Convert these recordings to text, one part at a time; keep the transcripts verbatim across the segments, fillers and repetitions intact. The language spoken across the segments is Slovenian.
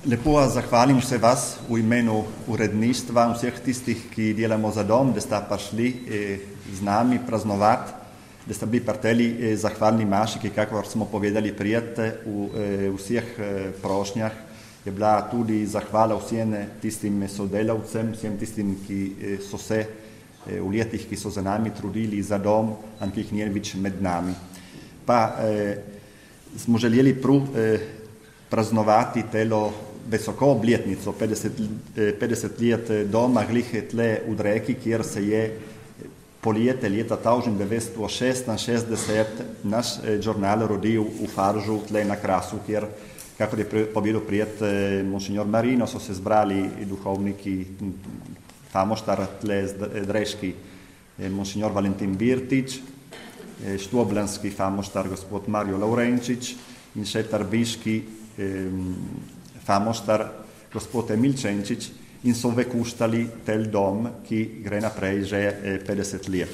Lepo zahvalim se vas v imenu uredništva in vseh tistih, ki delamo za dom, da sta prišli z nami praznovati, da sta bili parteli zahvalni maši, ki, kakor smo povedali prijete, v vseh prošnjah je bila tudi zahvala vsem tistim sodelavcem, vsem tistim, ki so se v letih, ki so za nami trudili za dom, in ki jih nije več med nami. Pa eh, smo želeli prav eh, praznovati telo visoko obletnico, petdeset let doma, glih tle v Dreki, kjer se je poljete leta tisoč devetsto šestinšestdeset naš žurnal rodil v Faržu, tle na Krasu, kjer, kako je povedal prijet monsignor Marino, so se zbrali duhovniki, famoštar tle dreški, monsignor Valentin Birtič, štoblanski famoštar gospod Mario Laurenčič in še tarbiški famoštar gospod Emil Čenčič in so vekuštali tel dom, ki gre naprej že petdeset let.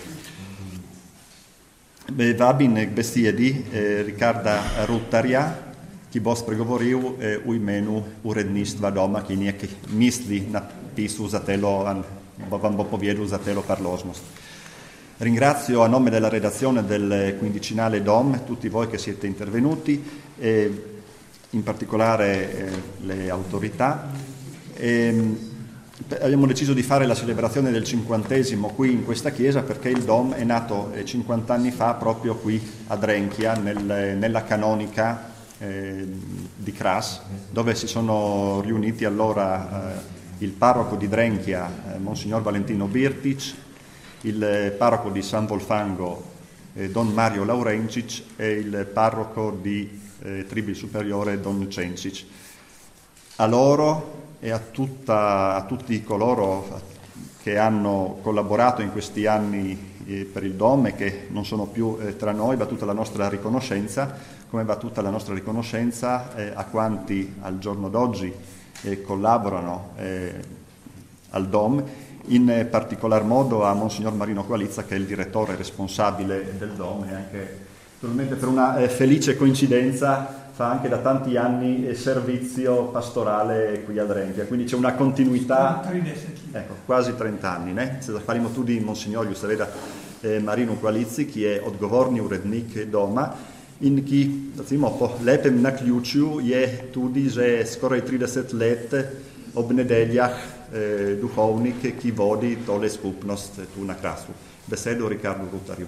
Vabim k besedi Ricarda Rutarja, ki bo spregovoril v imenu uredništva doma, ki nekaj misli napisal za telo, vam bo povedal za telo parložnost. Ringrazio a nome della redazione del quindicinale Dom tutti voi che siete intervenuti, e in particolare eh, le autorità. E, abbiamo deciso di fare la celebrazione del cinquantesimo qui in questa chiesa perché il Dom è nato eh, cinquanta anni fa proprio qui a Drenchia, nel, nella canonica eh, di Kras, dove si sono riuniti allora eh, il parroco di Drenchia, eh, Monsignor Valentino Birtic, il parroco di San Volfango, eh, Don Mario Laurencic, e il parroco di eh, Tribil Superiore, Don Cencic. A loro e a, tutta, a tutti coloro che hanno collaborato in questi anni eh, per il Dom e che non sono più eh, tra noi, va tutta la nostra riconoscenza, come va tutta la nostra riconoscenza eh, a quanti al giorno d'oggi eh, collaborano eh, al Dom, in particolar modo a Monsignor Marino Qualizza, che è il direttore responsabile del Dom e anche naturalmente per una eh, felice coincidenza fa anche da tanti anni eh, servizio pastorale qui a Drenchia, quindi c'è una continuità, ecco, quasi trenta anni, ne? Se zahvalimo tudi Monsignor seveda eh, Marino Qualizzi, ki je odgovorni urednik doma in ki, recimo, po lepem naključju je tudi že skoraj trideset let ob nedeljah Eh, duhovnik, ki vodi tole skupnost tu na Krasu. Besedo Ricardo Rutarju.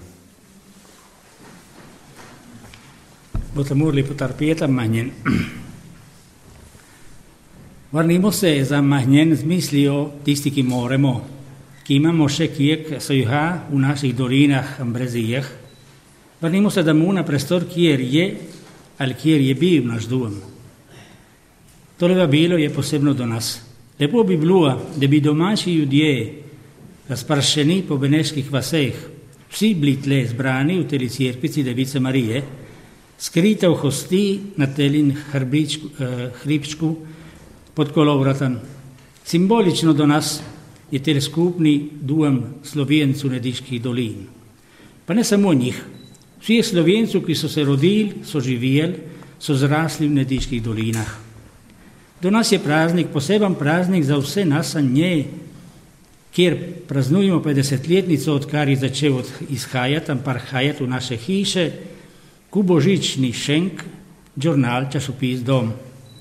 Botamur lipotarpieta manjen. Vrnimo se za manjen z mislijo tisti, ki moremo, ki imamo še kijek sojuha v naših dolinah, ambrezijah. Vrnimo se domov na prostor, kjer je ali kjer je bil naš dom. Tole vabilo je posebno do nas. Lepo bi bilo, da bi domači ljudje, razprašeni po beneških vaseh, vsi bili tle zbrani v teli cerkvici Device Marije, skrite v hosti na telin hrbičku, eh, hribčku pod Kolovratom. Simbolično do nas je tel skupni duem Slovencu Nediških dolin. Pa ne samo njih, vsi Slovencu, ki so se rodili, so živeli, so zrasli v Nediških dolinah. Do nas je praznik, poseben praznik za vse nas, a nje, kjer praznujemo petdesetletnico, odkar je začel izhajati, pa hajati v naše hiše, ku božični šenk, žurnal, časopis Dom.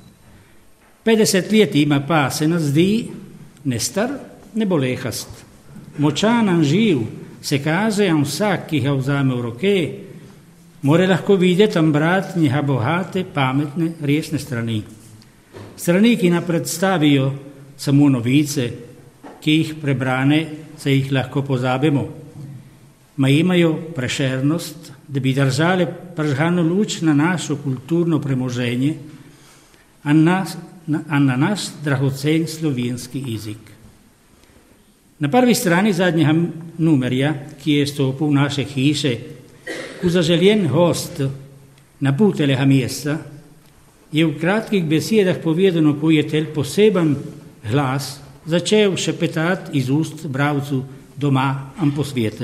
petdeset let ima pa, se nas zdi, ne star, ne bolehast. Močan in živ se kaže, a vsak, ki ga vzame v roke, more lahko videti in brati njega bogate, pametne, resne strani. Strani, ki nam predstavijo samo novice, ki jih prebrane, se jih lahko pozabimo, ma imajo prešernost, da bi držale pržgano luč na našo kulturno premoženje, a na, a na naš dragocen slovenski jezik. Na prvi strani zadnjega numerja, ki je stopil v naše hiše, v zaželjen host na putelega mesta, je v kratkih besedah povedano, ko je tel poseben glas začel šepetati iz ust bralcu doma in po svete.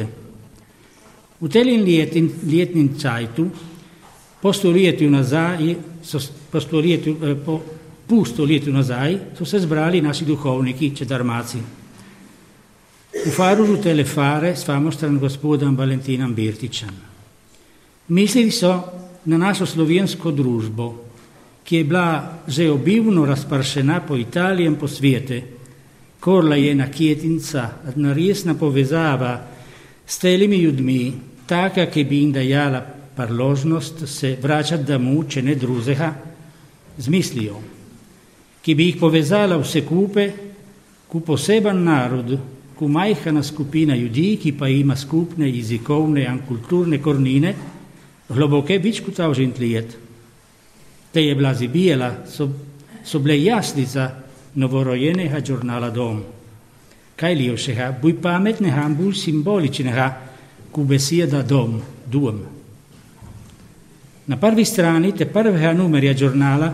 V telin letin, letnim cajtu, po stoletju nazaj, so, po stoletju, po pol stoletja nazaj so se zbrali naši duhovniki, čedarmaci. U Faružu telefare s famostran gospodom Valentinom Birtičem. Mislili so na našo slovensko družbo, ki je bila že obivno razpršena po Italiji in po svete. Korla je ena kjetinca, ena resna povezava s telimi ljudmi, taka, ki bi jim dajala priložnost se vračati domov, če ne drugega, z mislijo, ki bi jih povezala vse kupe, ku poseben narod, ku majhna skupina ljudi, ki pa ima skupne jezikovne in kulturne kornine, globoke več kot tavžent let. Te je bila zibijela, so, so bile jaslica novorojenega žurnala Dom. Kaj lijevšega, buj pametnega, buj simboličnega, ku beseda Dom, dom. Na prvi strani te prvega numerja žurnala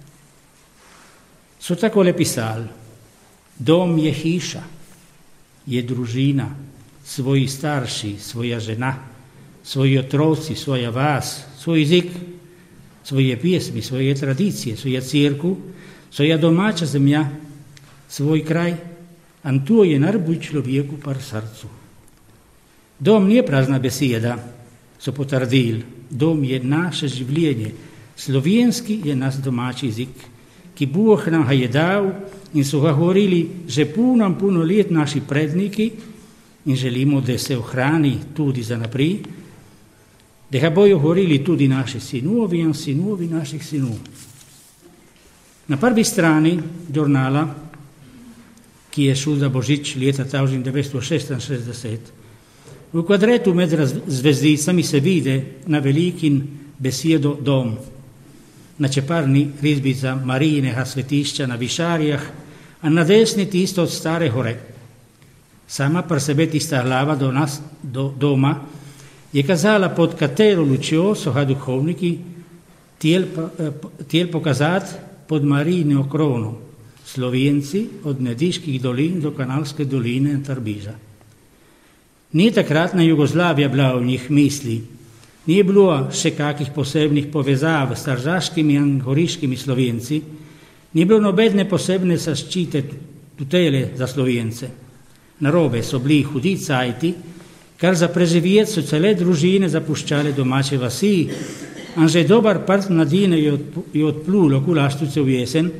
so takole pisali: Dom je hiša, je družina, svoji starši, svoja žena, svoji otroci, svoja vas, svoj jezik, svoje pjesmi, svoje tradicije, svoja crkva, svoja domača zemlja, svoj kraj, in to je najbolj človeku par srcu. Dom nije prazna beseda, so potrdili. Dom je naše življenje. Slovenski je naš domači jezik, ki Bog nam ga je dal in so ga govorili že puno in puno let naši predniki in želimo, da se ohrani tudi za naprej, da ga bojo govorili tudi naši sinovi in sinovi naših sinov. Na prvi strani žurnala, ki je šel za Božič leta tisoč devetsto šestinšestdeset, v kvadretu med zvezdicami se vide na velikin besedo Dom, na čeparni risbica Marijinega svetišča na Višarjah, a na desni tisto od Stare gore. Sama pri sebe tista glava do nas, do doma, je kazala, pod katero lučjo so ga duhovniki hteli pokazati pod Marijino krono, Slovenci od Nediških dolin do Kanalske doline in Trbiža. Ni takratna Jugoslavija bila v njih misli, ni bilo še kakih posebnih povezav s tržaškimi in goriškimi Slovenci, ni bilo nobene posebne zaščite tutele za Slovence. Narobe so bili hudi cajti, kar za preživjet so cele družine zapuščale domače vasi, a že dobar part mladine je odplulo ku Laštuce v jesen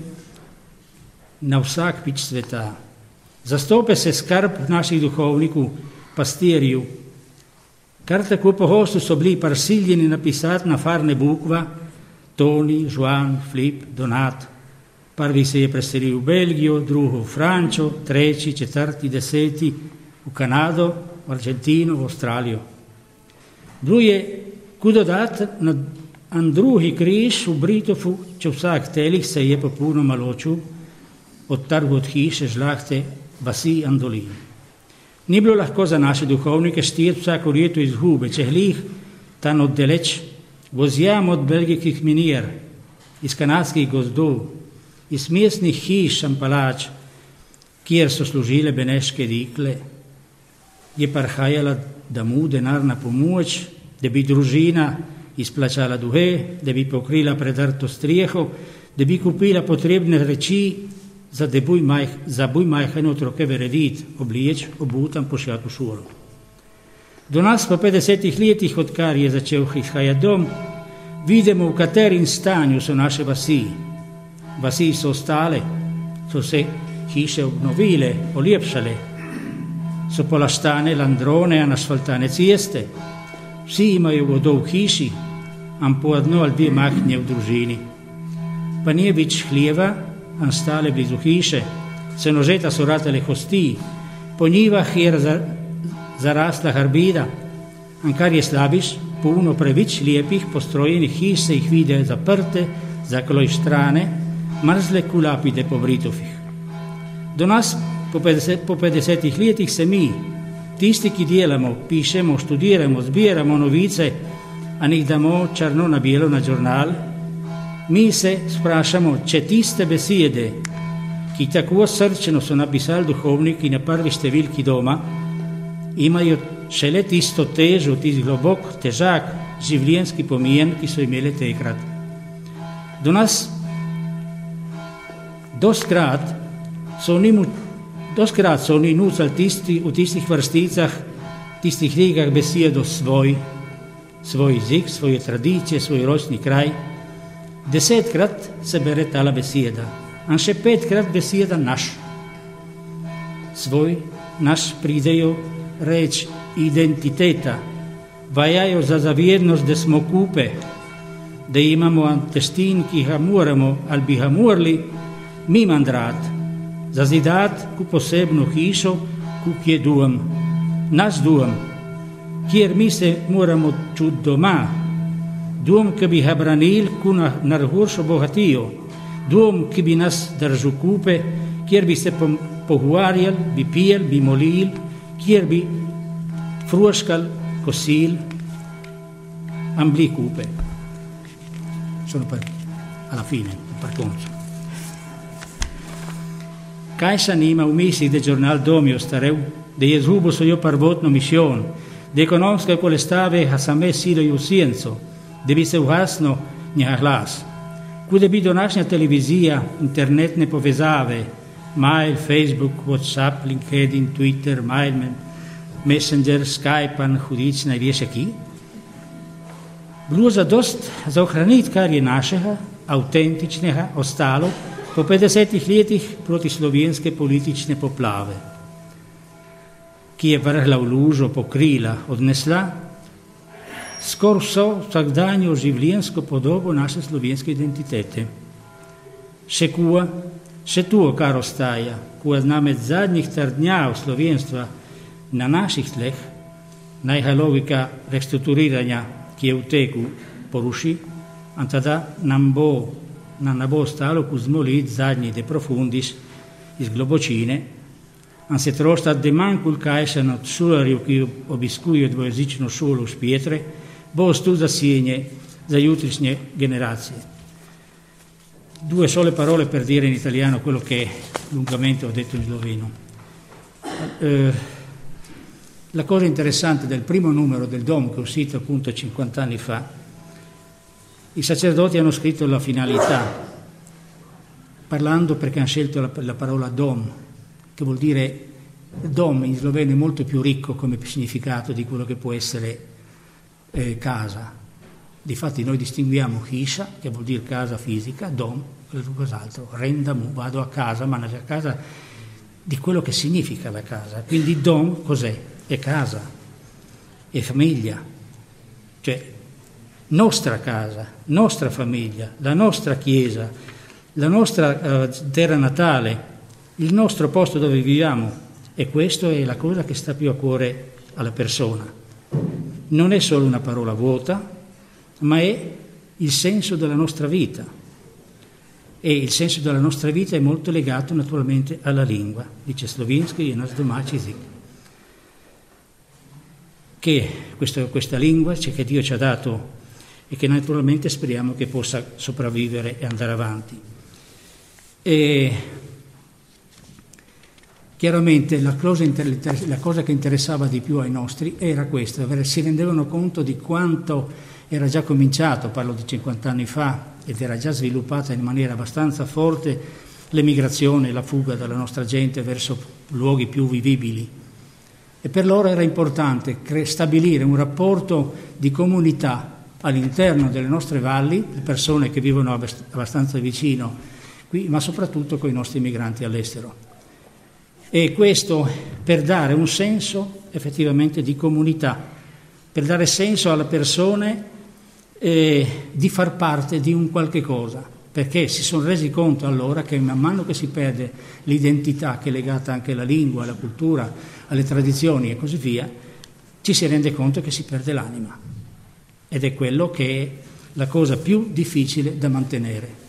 na vsak pič sveta. Zastope se skrb naših duhovnikov, pastirju, kar tako pogosto so bili prisiljeni napisati na farne bukva Toni, Žuan, Flip, Donat. Prvi se je preselil v Belgijo, drugo v Frančo, treći, četrti, deseti v Kanado, v Argentino, v Avstralijo. Bilo je, ko dodati na an drugi križ v Britofu, če vsak telih se je popolnoma ločil od trgu od hiše, žlahte, vasi in dolin. Ni bilo lahko za naše duhovnike štiriti vsako leto izgube, če glih tam oddaleč vozjam od belgijskih minir, iz kanadskih gozdov, iz mestnih hiš in palač, kjer so služile beneške dikle, je prihajala domov denarna pomoč, da bi družina izplačala duhe, da bi pokrila predrto streho, da bi kupila potrebne reči, za buj majh, majhne otroke verediti, obleč, obutam, pošljati v šolo. Do nas po petdesetih letih, odkar je začel izhajati dom, vidimo, v katerim stanju so naše vasi. Vasi so ostale, so se hiše obnovile, polepšale, so polaštane landrone in asfaltane ceste, vsi imajo vodo v hiši, am po eno ali dve mahnje v družini. Pa nije več hljeva, an stale blizu hiše, se nožeta so ratale kosti, po njivah je zarasla hrbida, an kar je slabiš, puno preveč lijepih postrojenih hiš se jih vide zaprte, zaklojštrane, mrzle kulapide po Britovih. Do nas po, petdeset, po petdesetih letih se mi, tisti, ki delamo, pišemo, študiramo, zbiramo novice, a jih damo črno na belo na žurnal, mi se sprašamo, če tiste besede, ki tako srčeno so napisali duhovniki na prvi številki doma, imajo šele tisto težo, tisti globok, težak, življenjski pomen, ki so imeli tekrat. Do nas Dos grad so nimu dos grad so ni nuc al tisti u tistih vrsticah, tistih knjigah besedo svoj, svoj jezik, svoje tradicije, svoj ročni kraj. Desetkrat se bere tala beseda, in še petkrat beseda naš. Svoj, naš pridejo reč identiteta, vajajo za zavednost, da smo kupe, da imamo antestin, ki ga moramo ali bi ga morali mi mandrat, zazidat ku posebno hišo, ku je duom, naš duom, kjer mi se moramo čuti doma, duom, ki bi ga branil ku na najhuršo bogatijo, duom, ki bi nas držal kupe, kjer bi se pogovarjali, bi pijali, bi molili, kjer bi fruškali, kosili, ambli kupe. Sono per, alla fine, per conto. Kaj sa nima v misli, da žurnal Domio stareu, da je zgubo svojo prvotno misijon, da ekonomske kolestave ha same silajo v scienco, da bi se ugasno njega glas, kuda bi današnja televizija, internetne povezave, mail, Facebook, WhatsApp, LinkedIn, Twitter, mail, Messenger, Skype, hudič, najvješe ki, bilo zadost za ohraniti, kar je našega, avtentičnega, ostalo po petdesetih letih proti slovenske politične poplave, ki je vrhla v lužo, pokrila, odnesla skoraj vso vsakdanjo življenjsko podobo naše slovenske identitete. Še kuva, še tuo, kar ostaja, kuva znamed zadnjih trdnjav slovenstva na naših tleh, najha logika restrukturiranja, ki je v teku, poruši, a tada nam bo, nam bo ostalo kuzmolit zadnji de profundis iz globočine, a se trošta demankul kajšan od šularjev, ki obiskujejo dvojezično šolo v Špietre, bo ostul zasjenje za jutrišnje generacije. Due sole parole per dire in italiano quello che lungamente ho detto in sloveno. Eh, La cosa interessante del primo numero del Dom, che è uscito appunto cinquanta anni fa, i sacerdoti hanno scritto la finalità, parlando perché hanno scelto la, la parola Dom, che vuol dire Dom in sloveno è molto più ricco come significato di quello che può essere eh, casa. Difatti noi distinguiamo Hisha, che vuol dire casa fisica, Dom, qualcos'altro, Rendamu, vado a casa, ma a casa di quello che significa la casa. Quindi Dom cos'è? È casa, è famiglia, cioè nostra casa, nostra famiglia, la nostra chiesa, la nostra uh, terra natale, il nostro posto dove viviamo, e questo è la cosa che sta più a cuore alla persona. Non è solo una parola vuota, ma è il senso della nostra vita, e il senso della nostra vita è molto legato naturalmente alla lingua, dice Slovinsky e nas domaći jezik. Che questa, questa lingua che Dio ci ha dato e che naturalmente speriamo che possa sopravvivere e andare avanti. E chiaramente la cosa, la cosa che interessava di più ai nostri era questa, si rendevano conto di quanto era già cominciato, parlo di cinquanta anni fa, ed era già sviluppata in maniera abbastanza forte l'emigrazione, la fuga della nostra gente verso luoghi più vivibili. E per loro era importante stabilire un rapporto di comunità all'interno delle nostre valli, le persone che vivono abbastanza vicino qui, ma soprattutto con i nostri migranti all'estero. E questo per dare un senso effettivamente di comunità, per dare senso alle persone eh, di far parte di un qualche cosa, perché si sono resi conto allora che man mano che si perde l'identità che è legata anche alla lingua, alla cultura, alle tradizioni e così via, ci si rende conto che si perde l'anima. Ed è quello che è la cosa più difficile da mantenere.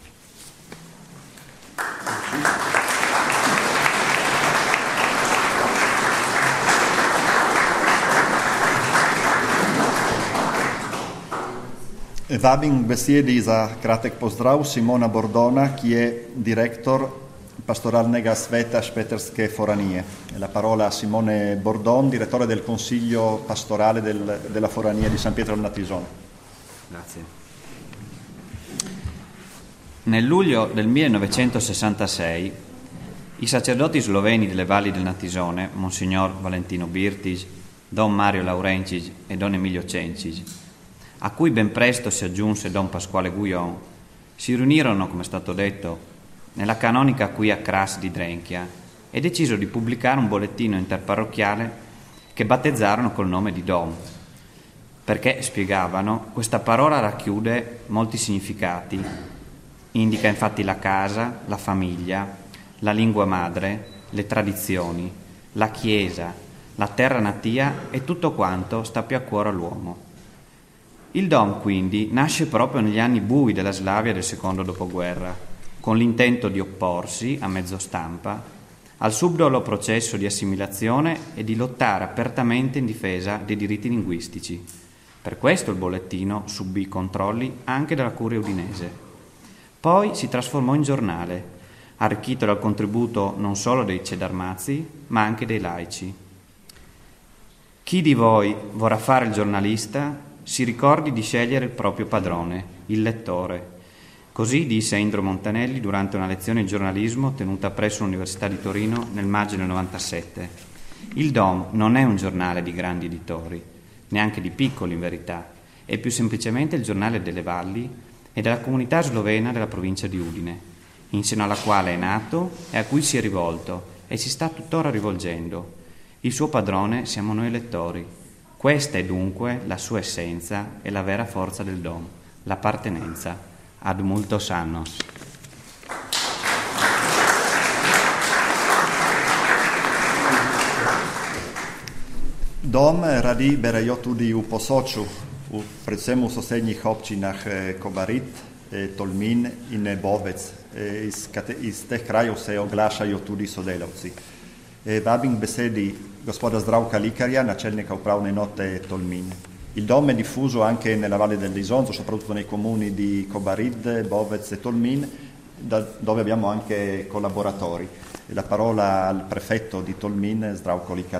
Vabim k besedi za kratek pozdrav Simona Bordona, ki je direktor pastoralnega sveta Špeterske Foranije. La parola a Simone Bordon, direttore del Consiglio pastorale del, della Forania di San Pietro al Natisone. Grazie. Nel luglio del millenovecentosessantasei i sacerdoti sloveni delle valli del Natisone, Monsignor Valentino Birtic, Don Mario Laurencic e Don Emilio Cencic, a cui ben presto si aggiunse Don Pasquale Guion, si riunirono, come è stato detto, nella canonica qui a Cras di Drenchia e decisero di pubblicare un bollettino interparrocchiale che battezzarono col nome di Dom, perché, spiegavano, questa parola racchiude molti significati. Indica infatti la casa, la famiglia, la lingua madre, le tradizioni, la chiesa, la terra natia e tutto quanto sta più a cuore all'uomo. Il Dom, quindi, nasce proprio negli anni bui della Slavia del secondo dopoguerra, con l'intento di opporsi, a mezzo stampa, al subdolo processo di assimilazione e di lottare apertamente in difesa dei diritti linguistici. Per questo il bollettino subì controlli anche dalla curia udinese. Poi si trasformò in giornale, arricchito dal contributo non solo dei cedarmazzi, ma anche dei laici. Chi di voi vorrà fare il giornalista, si ricordi di scegliere il proprio padrone, il lettore. Così disse Indro Montanelli durante una lezione di giornalismo tenuta presso l'Università di Torino nel maggio del novantasette. Il Dom non è un giornale di grandi editori, neanche di piccoli in verità, è più semplicemente il giornale delle valli e della comunità slovena della provincia di Udine, in seno alla quale è nato e a cui si è rivolto e si sta tuttora rivolgendo. Il suo padrone siamo noi lettori. Questa è dunque la sua essenza e la vera forza del Dom, l'appartenenza ad multos annos. Dom radi berejotudi u posoczu, u predvsem v sosednjih občinah Kobarid, Tolmin in Bovec. Iz, iz teh krajev se oglašajo tudi sodelavci. Vabim k besedi gospoda Zdravka Likarja, načelnika upravne enote Tolmin. Il Dom è diffuso anche nella Valle dell'Isonzo, soprattutto nei comuni di Kobarid, Bovec e Tolmin, da, dove abbiamo anche collaboratori. La parola al prefetto di Tolmin, Zdravko Likar.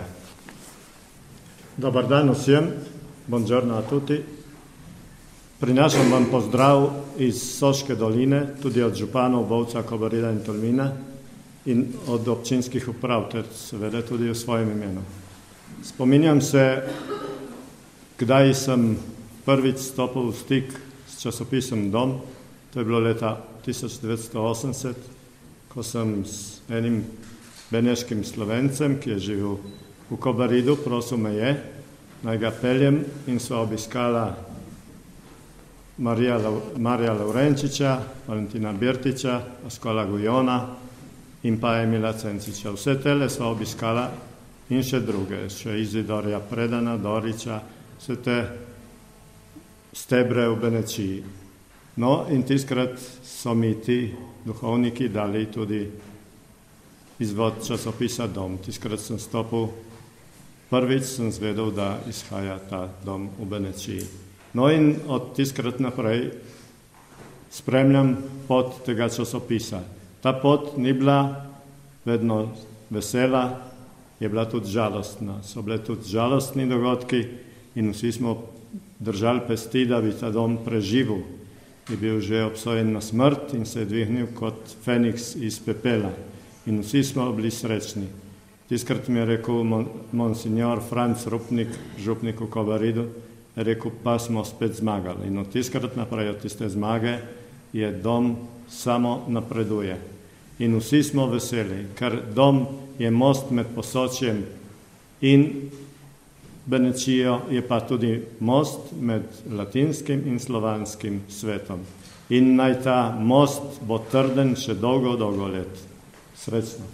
Dobar dan vsem, buongiorno a tutti. Prinašam vam pozdrav iz Soške doline, tudi od županov Bovca, Kobarida in Tolmina in od občinskih uprav, ter seveda tudi v svojem imenu. Spominjam se, kdaj sem prvič stopil v stik s časopisom Dom, to je bilo leta tisoč devetsto osemdeset, ko sem s enim beneškim Slovencem, ki je živel v Kobaridu, prosil me je, naj ga peljem in sva obiskala Marija, Marija Laurenciča, Valentina Birtiča, Pasquala Guiona in pa Emila Cenciča. Vse tele sva obiskala in še druge, še Izidorja Predana, Doriča, vse te stebre v Benečiji. No in tiskrat so mi ti duhovniki dali tudi izvod časopisa Dom. Tiskrat sem stopil, prvič sem zvedel, da izhaja ta Dom v Benečiji. No in od tiskrat naprej spremljam pot tega časopisa. Ta pot ni bila vedno vesela, je bila tudi žalostna. So bile tudi žalostni dogodki in vsi smo držali pesti, da bi ta Dom preživel. Je bil že obsojen na smrt in se je dvignil kot Feniks iz pepela. In vsi smo bili srečni. Tiskrat mi je rekel monsignor Franc Rupnik, župnik v Kobaridu, je rekel, pa smo spet zmagali. In od tiskrat naprej, od tiste zmage, je Dom samo napreduje. In vsi smo veseli, ker Dom je most med Posočjem in Benečijo, je pa tudi most med latinskim in slovanskim svetom. In naj ta most bo trden še dolgo, dolgo let. Srečno.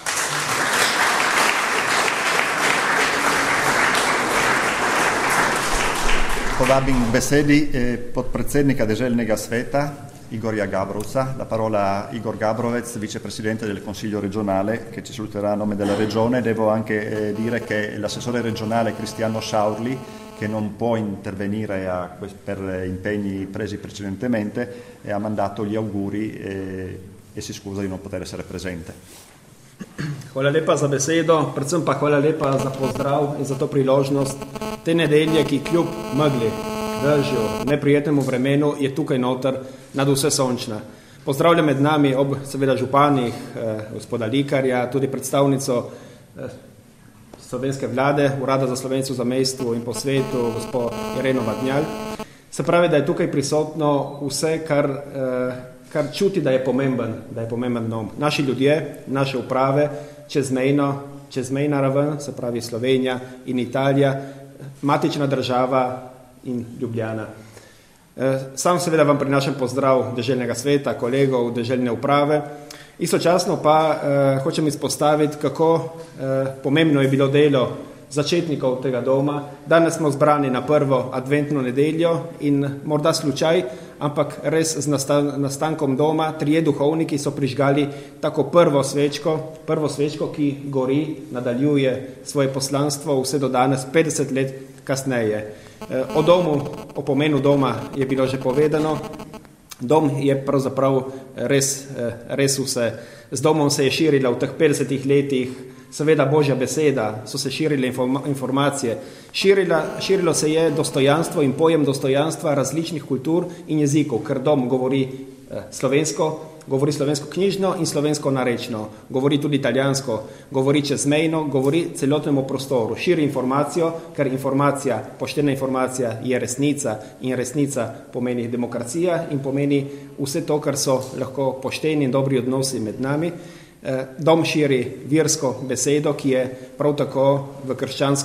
Povabim k besedi eh, podpredsednika deželnega sveta Igorja Gabrovca. La parola Igor Gabrovec, vicepresidente del Consiglio regionale, che ci saluterà a nome della regione. Devo anche eh, dire che l'assessore regionale Cristiano Sciaurli, che non può intervenire a, per impegni presi precedentemente, e ha mandato gli auguri eh, e si scusa di non poter essere presente. Hvala lepa za besedo, predvsem pa hvala lepa za pozdrav in za to priložnost. Te nedelje, ki kljub megli, dežju, neprijetnemu vremenu je tukaj noter nad vse sončna. Pozdravljam med nami ob seveda županih, eh, gospoda Likarja, tudi predstavnico eh, slovenske vlade, Urada za Slovence v zamejstvu in po svetu, gospod Ireno Vadnjal. Se pravi, da je tukaj prisotno vse, kar, eh, kar čuti, da je pomemben, da je pomemben dom. Naši ljudje, naše uprave, čezmejno, čezmejna raven, se pravi Slovenija in Italija, matična država in Ljubljana. Sam seveda vam prinašam pozdrav deželnega sveta, kolegov, deželne uprave. Istočasno pa eh, hočem izpostaviti, kako eh, pomembno je bilo delo začetnikov tega doma. Danes smo zbrani na prvo adventno nedeljo in morda slučaj, ampak res z nastan- nastankom doma trije duhovniki so prižgali tako prvo svečko, prvo svečko, ki gori, nadaljuje svoje poslanstvo vse do danes, petdeset let kasneje. O domu, o pomenu doma je bilo že povedano. Dom je pravzaprav res, res vse. Z domom se je širila v teh petdesetih letih seveda Božja beseda, so se širile informacije. Širila, širilo se je dostojanstvo in pojem dostojanstva različnih kultur in jezikov, ker dom govori slovensko, govori slovensko knjižno in slovensko narečno, govori tudi italijansko, govori čezmejno, govori celotnemu prostoru, širi informacijo, ker informacija, poštena informacija je resnica in resnica pomeni demokracija in pomeni vse to, kar so lahko pošteni in dobri odnosi med nami. Dom širi virsko besedo, ki je prav tako v,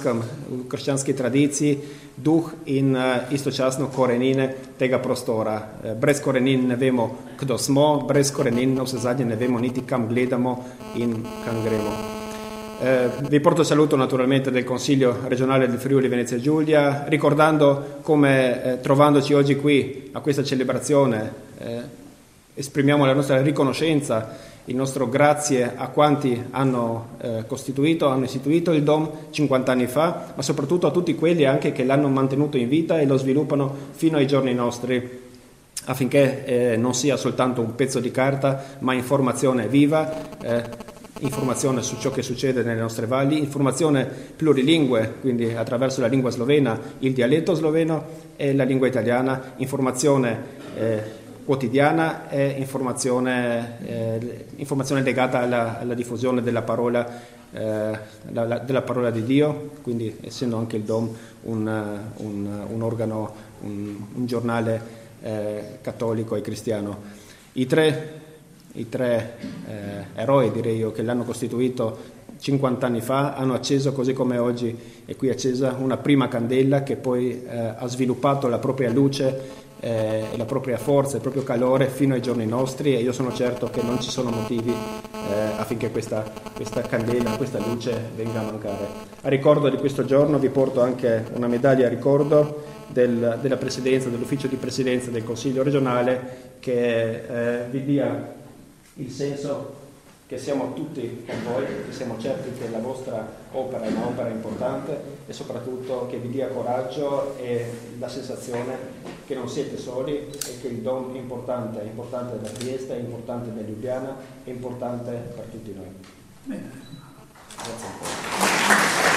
v krščanski tradiciji duh in istočasno korenine tega prostora. Brez korenin ne vemo, kdo smo, brez korenin na vse zadnje ne vemo niti kam gledamo in kam gremo. Eh, vi porto saluto naturalmente del Consiglio regionale del Friuli Venezia Giulia, ricordando come eh, trovandoci oggi qui a questa celebrazione eh, esprimiamo la nostra riconoscenza, il nostro grazie a quanti hanno eh, costituito, hanno istituito il Dom cinquanta anni fa, ma soprattutto a tutti quelli anche che l'hanno mantenuto in vita e lo sviluppano fino ai giorni nostri, affinché eh, non sia soltanto un pezzo di carta, ma informazione viva, eh, informazione su ciò che succede nelle nostre valli, informazione plurilingue, quindi attraverso la lingua slovena, il dialetto sloveno e la lingua italiana, informazione eh, quotidiana e informazione, eh, informazione legata alla, alla diffusione della parola, eh, la, la, della parola di Dio, quindi essendo anche il Dom un, un, un organo, un, un giornale eh, cattolico e cristiano. I tre, i tre eh, eroi, direi io, che l'hanno costituito cinquanta anni fa hanno acceso, così come oggi è qui accesa, una prima candela che poi eh, ha sviluppato la propria luce, Eh, la propria forza, il proprio calore fino ai giorni nostri, e io sono certo che non ci sono motivi eh, affinché questa, questa candela, questa luce venga a mancare. A ricordo di questo giorno vi porto anche una medaglia a ricordo del, della presidenza, dell'ufficio di presidenza del Consiglio regionale, che eh, vi dia il senso che siamo tutti con voi, che siamo certi che la vostra opera è un'opera importante e soprattutto che vi dia coraggio e la sensazione che non siete soli e che il Dom è importante, è importante per Trieste, è importante per Ljubljana, è importante per tutti noi. Bene. Grazie ancora.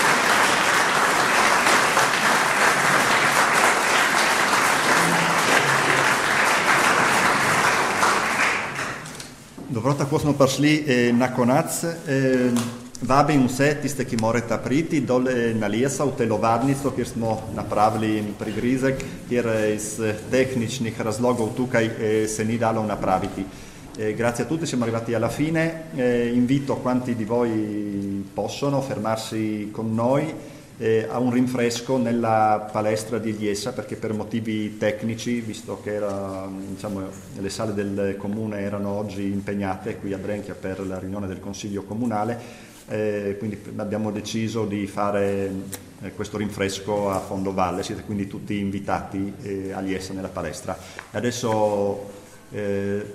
Dobro, tako smo prišli eh, na konac. Eh, vabim vse tiste, ki morate priti dole na lesa v telovadnico, kjer smo napravili prigrizek, kjer iz tehničnih razlogov tukaj eh, se ni dalo napraviti. Eh, grazie a tutti, siamo arrivati alla fine. Eh, invito quanti di voi possono fermarsi con noi eh, a un rinfresco nella palestra di Igliessa, perché per motivi tecnici, visto che era, diciamo, le sale del comune erano oggi impegnate qui a Brenchia per la riunione del Consiglio Comunale, eh, quindi abbiamo deciso di fare eh, questo rinfresco a fondo valle. Siete quindi tutti invitati eh, a Igliessa nella palestra. Adesso eh,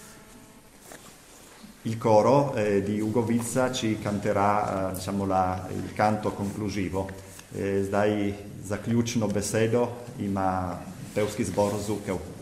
il coro eh, di Ugo Vizza ci canterà eh, diciamo la, il canto conclusivo. Eh, zdaj zaključno besedo ima pevski zbor Zukev.